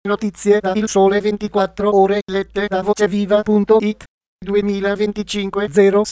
Notizie da Il Sole 24 Ore lette da voceviva.it 2025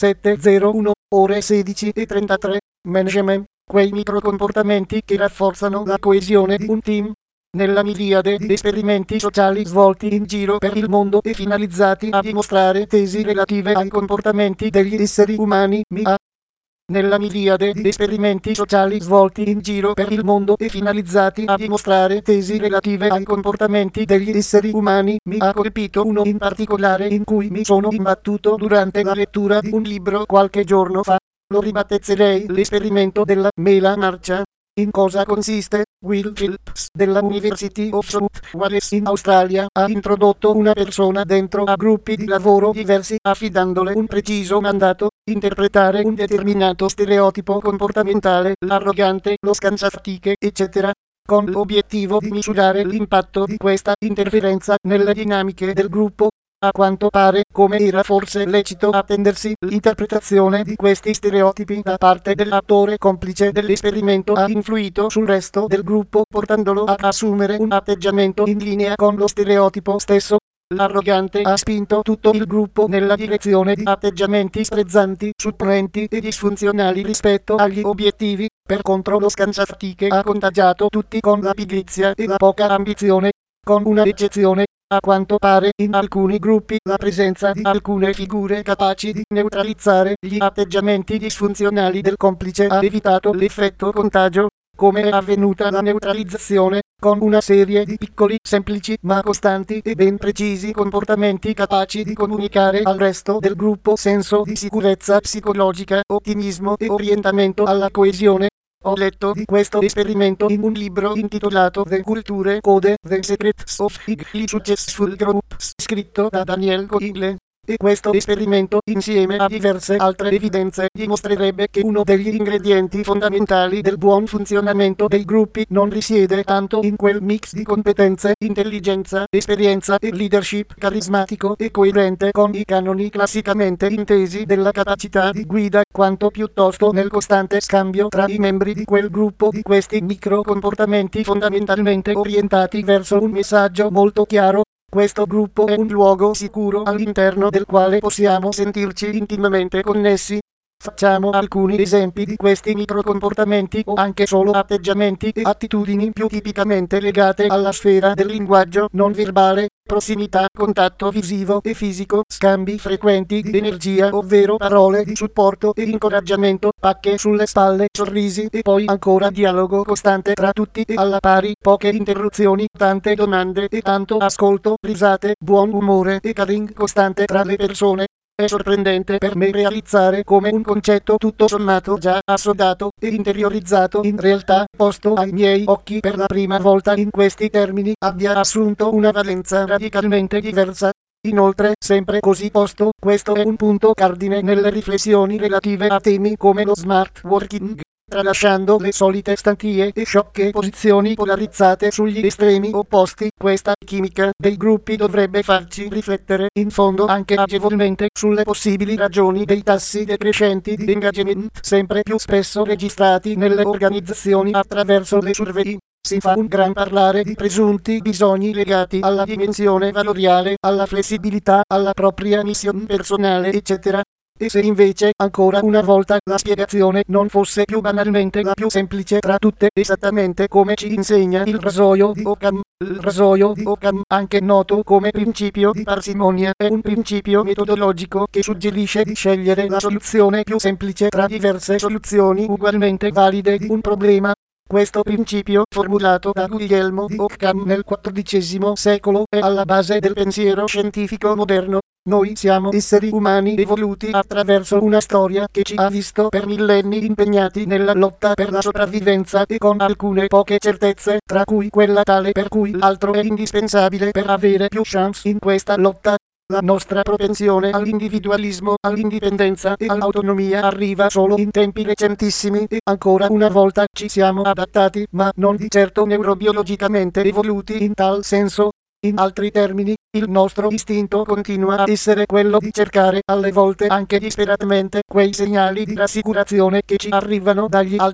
0701 ore 16:33. Management, quei microcomportamenti che rafforzano la coesione di un team. Nella miriade di esperimenti sociali svolti in giro per il mondo e finalizzati a dimostrare tesi relative ai comportamenti degli esseri umani, MIA. Nella miriade di esperimenti sociali svolti in giro per il mondo e finalizzati a dimostrare tesi relative ai comportamenti degli esseri umani, mi ha colpito uno in particolare in cui mi sono imbattuto durante la lettura di un libro qualche giorno fa. Lo ribattezzerei l'esperimento della mela marcia. In cosa consiste? Will Phillips della University of South Wales in Australia ha introdotto una persona dentro a gruppi di lavoro diversi affidandole un preciso mandato: interpretare un determinato stereotipo comportamentale, l'arrogante, lo scansafatiche, eccetera, con l'obiettivo di misurare l'impatto di questa interferenza nelle dinamiche del gruppo. A quanto pare, come era forse lecito attendersi, l'interpretazione di questi stereotipi da parte dell'attore complice dell'esperimento ha influito sul resto del gruppo, portandolo ad assumere un atteggiamento in linea con lo stereotipo stesso. L'arrogante ha spinto tutto il gruppo nella direzione di atteggiamenti sprezzanti, supponenti e disfunzionali rispetto agli obiettivi. Per contro lo scansafatiche ha contagiato tutti con la pigrizia e la poca ambizione, con una eccezione. A quanto pare, in alcuni gruppi, la presenza di alcune figure capaci di neutralizzare gli atteggiamenti disfunzionali del complice ha evitato l'effetto contagio. Come è avvenuta la neutralizzazione? Con una serie di piccoli, semplici, ma costanti e ben precisi comportamenti capaci di comunicare al resto del gruppo senso di sicurezza psicologica, ottimismo e orientamento alla coesione. Ho letto di questo esperimento in un libro intitolato The Culture Code, The Secrets of Highly Successful Groups, scritto da Daniel Coyle. E questo esperimento, insieme a diverse altre evidenze, dimostrerebbe che uno degli ingredienti fondamentali del buon funzionamento dei gruppi non risiede tanto in quel mix di competenze, intelligenza, esperienza e leadership carismatico e coerente con i canoni classicamente intesi della capacità di guida, quanto piuttosto nel costante scambio tra i membri di quel gruppo di questi micro comportamenti fondamentalmente orientati verso un messaggio molto chiaro. Questo gruppo è un luogo sicuro all'interno del quale possiamo sentirci intimamente connessi. Facciamo alcuni esempi di questi microcomportamenti o anche solo atteggiamenti e attitudini più tipicamente legate alla sfera del linguaggio non verbale: prossimità, contatto visivo e fisico, scambi frequenti di energia, ovvero parole di supporto e incoraggiamento, pacche sulle spalle, sorrisi e poi ancora dialogo costante tra tutti e alla pari, poche interruzioni, tante domande e tanto ascolto, risate, buon umore e caring costante tra le persone. È sorprendente per me realizzare come un concetto tutto sommato già assodato e interiorizzato in realtà, posto ai miei occhi per la prima volta in questi termini, abbia assunto una valenza radicalmente diversa. Inoltre, sempre così posto, questo è un punto cardine nelle riflessioni relative a temi come lo smart working. Tralasciando le solite stantie e sciocche posizioni polarizzate sugli estremi opposti, questa chimica dei gruppi dovrebbe farci riflettere in fondo anche agevolmente sulle possibili ragioni dei tassi decrescenti di engagement sempre più spesso registrati nelle organizzazioni attraverso le survey. Si fa un gran parlare di presunti bisogni legati alla dimensione valoriale, alla flessibilità, alla propria missione personale, eccetera. E se invece, ancora una volta, la spiegazione non fosse più banalmente la più semplice tra tutte, esattamente come ci insegna il rasoio di Occam. Il rasoio di Occam, anche noto come principio di parsimonia, è un principio metodologico che suggerisce di scegliere la soluzione più semplice tra diverse soluzioni ugualmente valide di un problema. Questo principio, formulato da Guglielmo di Occam nel XIV secolo, è alla base del pensiero scientifico moderno. Noi siamo esseri umani evoluti attraverso una storia che ci ha visto per millenni impegnati nella lotta per la sopravvivenza e con alcune poche certezze, tra cui quella tale per cui l'altro è indispensabile per avere più chance in questa lotta. La nostra propensione all'individualismo, all'indipendenza e all'autonomia arriva solo in tempi recentissimi e ancora una volta ci siamo adattati, ma non di certo neurobiologicamente evoluti in tal senso. In altri termini, il nostro istinto continua a essere quello di cercare, alle volte anche disperatamente, quei segnali di rassicurazione che ci arrivano dagli altri.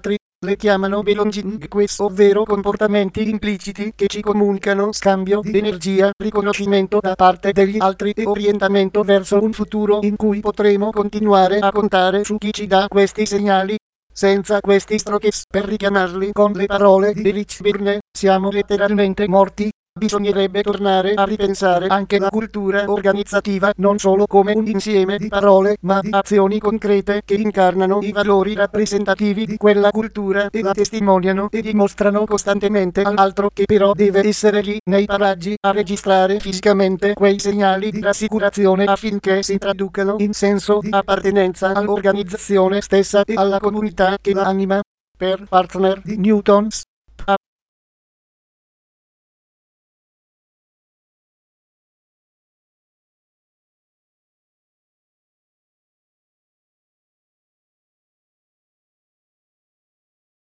le chiamano belonging quest, ovvero comportamenti impliciti che ci comunicano scambio di energia, riconoscimento da parte degli altri e orientamento verso un futuro in cui potremo continuare a contare su chi ci dà questi segnali. Senza questi strokes, per richiamarli con le parole di Erich Berne, siamo letteralmente morti. Bisognerebbe tornare a ripensare anche la cultura organizzativa non solo come un insieme di parole, ma di azioni concrete che incarnano i valori rappresentativi di quella cultura e la testimoniano e dimostrano costantemente all'altro che però deve essere lì nei paraggi a registrare fisicamente quei segnali di rassicurazione affinché si traducano in senso di appartenenza all'organizzazione stessa e alla comunità che la anima. Per Partner di Newtons,